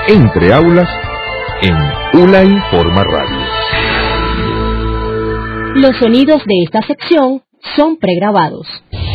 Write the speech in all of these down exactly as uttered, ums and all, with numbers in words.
Entre Aulas en ULA Informa Radio. Los sonidos de esta sección son pregrabados.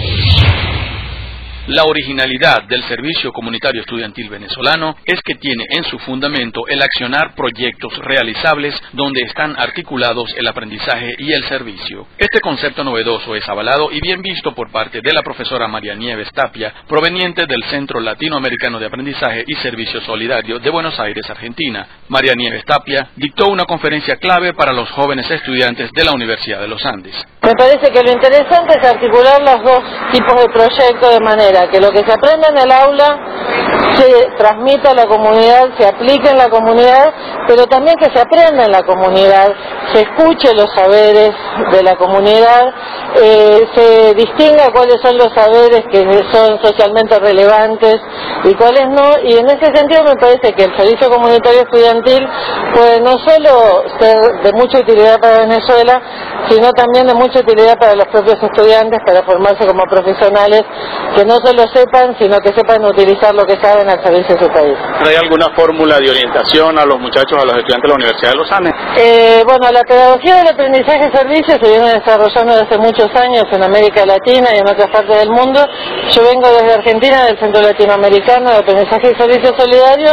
La originalidad del Servicio Comunitario Estudiantil Venezolano es que tiene en su fundamento el accionar proyectos realizables donde están articulados el aprendizaje y el servicio. Este concepto novedoso es avalado y bien visto por parte de la profesora María Nieves Tapia, proveniente del Centro Latinoamericano de Aprendizaje y Servicio Solidario de Buenos Aires, Argentina. María Nieves Tapia dictó una conferencia clave para los jóvenes estudiantes de la Universidad de los Andes. Me parece que lo interesante es articular los dos tipos de proyectos de manera que lo que se aprende en el aula se transmita a la comunidad, se aplique en la comunidad, pero también que se aprenda en la comunidad, se escuche los saberes de la comunidad, eh, se distinga cuáles son los saberes que son socialmente relevantes y cuáles no, y en ese sentido me parece que el Servicio Comunitario Estudiantil puede no solo ser de mucha utilidad para Venezuela, sino también de mucha utilidad para los propios estudiantes, para formarse como profesionales que no solo sepan, sino que sepan utilizar lo que saben al servicio de su país. ¿Hay alguna fórmula de orientación a los muchachos, a los estudiantes de la Universidad de los Andes? Eh, bueno, la pedagogía del aprendizaje y servicio se viene desarrollando desde muchos años en América Latina y en otras partes del mundo. Yo vengo desde Argentina, del Centro Latinoamericano de Aprendizaje y Servicio Solidario,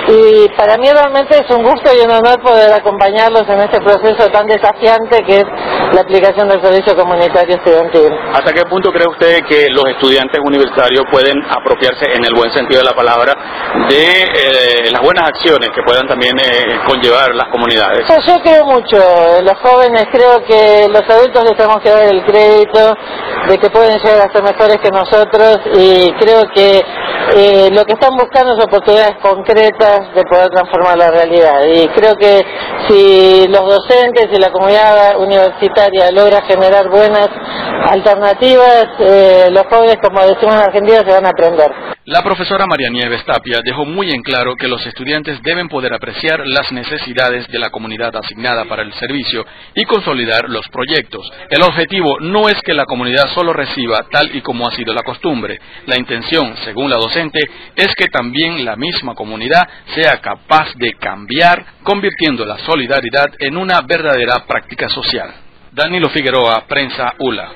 y para mí realmente es un gusto y un honor poder acompañarlos en este proceso tan desafiante que es la aplicación del Servicio Comunitario Estudiantil. ¿Hasta qué punto cree usted que los estudiantes universitarios pueden apropiarse, en el buen sentido de la palabra, de eh, las buenas acciones que puedan también eh, conllevar las comunidades? Yo, yo creo mucho, los jóvenes, creo que los adultos les tenemos que dar el crédito de que pueden llegar a ser mejores que nosotros, y creo que eh, lo que están buscando es oportunidades concretas de poder transformar la realidad, y creo que si los docentes y la comunidad universitaria logra generar buenas alternativas, eh, los jóvenes, como decimos en Argentina, se van a aprender. La profesora María Nieves Tapia dejó muy en claro que los estudiantes deben poder apreciar las necesidades de la comunidad asignada para el servicio y consolidar los proyectos. El objetivo no es que la comunidad solo reciba tal y como ha sido la costumbre. La intención, según la docente, es que también la misma comunidad sea capaz de cambiar, convirtiendo la solidaridad en una verdadera práctica social. Danilo Figueroa, Prensa ULA.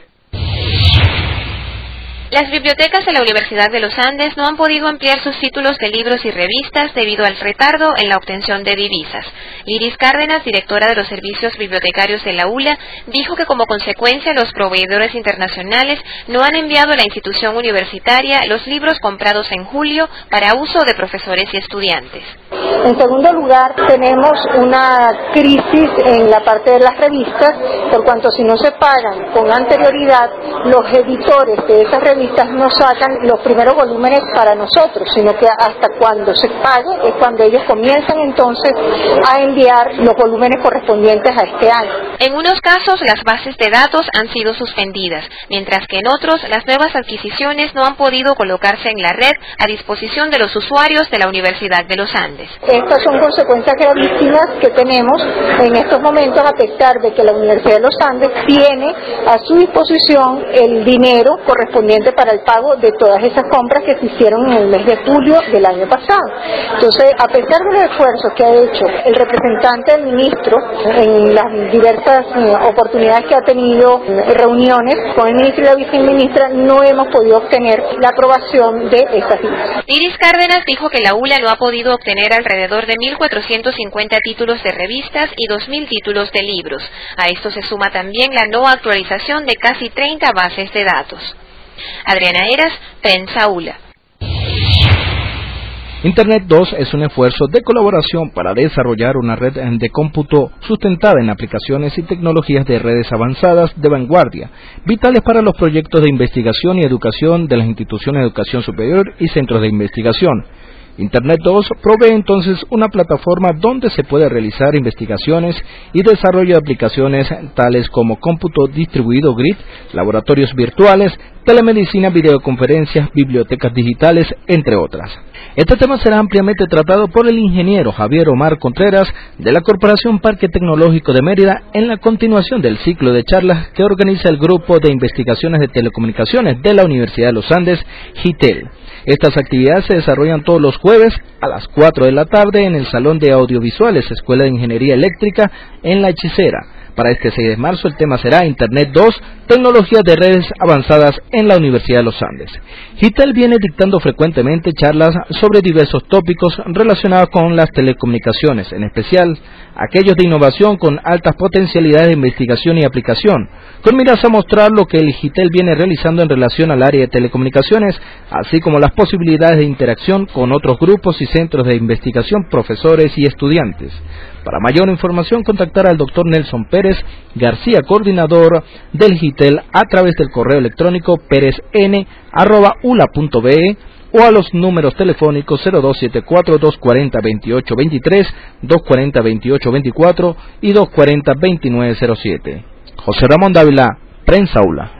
Las bibliotecas de la Universidad de los Andes no han podido ampliar sus títulos de libros y revistas debido al retardo en la obtención de divisas. Liris Cárdenas, directora de los servicios bibliotecarios de la ULA, dijo que como consecuencia los proveedores internacionales no han enviado a la institución universitaria los libros comprados en julio para uso de profesores y estudiantes. En segundo lugar, tenemos una crisis en la parte de las revistas, por cuanto si no se pagan con anterioridad, los editores de esas revistas no sacan los primeros volúmenes para nosotros, sino que hasta cuando se pague es cuando ellos comienzan entonces a enviar los volúmenes correspondientes a este año. En unos casos las bases de datos han sido suspendidas, mientras que en otros las nuevas adquisiciones no han podido colocarse en la red a disposición de los usuarios de la Universidad de los Andes. Estas son consecuencias gravísimas que tenemos en estos momentos, a pesar de que la Universidad de los Andes tiene a su disposición el dinero correspondiente para el pago de todas esas compras que se hicieron en el mes de julio del año pasado. Entonces, a pesar de los esfuerzos que ha hecho el representante del ministro en las diversas eh, oportunidades que ha tenido, eh, reuniones con el ministro y la viceministra, no hemos podido obtener la aprobación de estas divisas. Liris Cárdenas dijo que la ULA no ha podido obtener alrededor de mil cuatrocientos cincuenta títulos de revistas y dos mil títulos de libros. A esto se suma también la no actualización de casi treinta bases de datos. Adriana Eras, Prensa ULA. Internet dos es un esfuerzo de colaboración para desarrollar una red de cómputo sustentada en aplicaciones y tecnologías de redes avanzadas de vanguardia, vitales para los proyectos de investigación y educación de las instituciones de educación superior y centros de investigación. Internet dos provee entonces una plataforma donde se puede realizar investigaciones y desarrollo de aplicaciones tales como cómputo distribuido grid, laboratorios virtuales, telemedicina, videoconferencias, bibliotecas digitales, entre otras. Este tema será ampliamente tratado por el ingeniero Javier Omar Contreras de la Corporación Parque Tecnológico de Mérida en la continuación del ciclo de charlas que organiza el Grupo de Investigaciones de Telecomunicaciones de la Universidad de los Andes, GITEL. Estas actividades se desarrollan todos los jueves a las cuatro de la tarde en el Salón de Audiovisuales, Escuela de Ingeniería Eléctrica, en La Hechicera. Para este seis de marzo el tema será Internet dos, tecnologías de redes avanzadas en la Universidad de los Andes. GITEL viene dictando frecuentemente charlas sobre diversos tópicos relacionados con las telecomunicaciones, en especial aquellos de innovación con altas potencialidades de investigación y aplicación, con miras a mostrar lo que el GITEL viene realizando en relación al área de telecomunicaciones, así como las posibilidades de interacción con otros grupos y centros de investigación, profesores y estudiantes. Para mayor información, contactar al doctor Nelson Pérez García, coordinador del GITEL, a través del correo electrónico perezn arroba ula punto be o a los números telefónicos cero dos siete cuatro, dos cuatro cero, veintiocho veintitrés, dos cuatro cero, veintiocho veinticuatro y dos cuatro cero, veintinueve cero siete. José Ramón Dávila, Prensa ULA.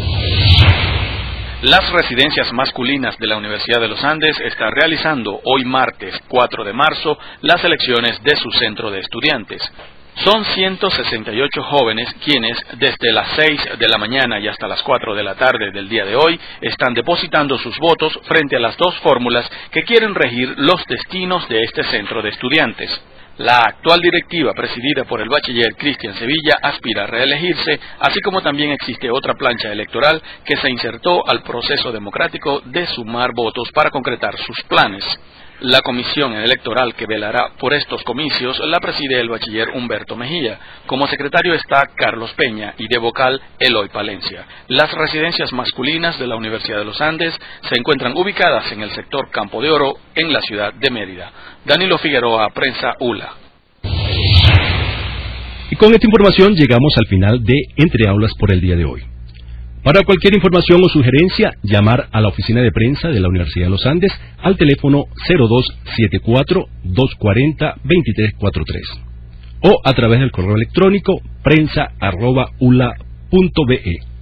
Las residencias masculinas de la Universidad de los Andes están realizando hoy martes cuatro de marzo las elecciones de su centro de estudiantes. Son ciento sesenta y ocho jóvenes quienes desde las seis de la mañana y hasta las cuatro de la tarde del día de hoy están depositando sus votos frente a las dos fórmulas que quieren regir los destinos de este centro de estudiantes. La actual directiva, presidida por el bachiller Cristian Sevilla, aspira a reelegirse, así como también existe otra plancha electoral que se insertó al proceso democrático de sumar votos para concretar sus planes. La comisión electoral que velará por estos comicios la preside el bachiller Humberto Mejía. Como secretario está Carlos Peña y de vocal Eloy Palencia. Las residencias masculinas de la Universidad de los Andes se encuentran ubicadas en el sector Campo de Oro, en la ciudad de Mérida. Danilo Figueroa, Prensa ULA. Y con esta información llegamos al final de Entre Aulas por el día de hoy. Para cualquier información o sugerencia, llamar a la oficina de prensa de la Universidad de los Andes al teléfono cero dos siete cuatro, dos cuatro cero, veintitrés cuarenta y tres o a través del correo electrónico prensa arroba ula punto be.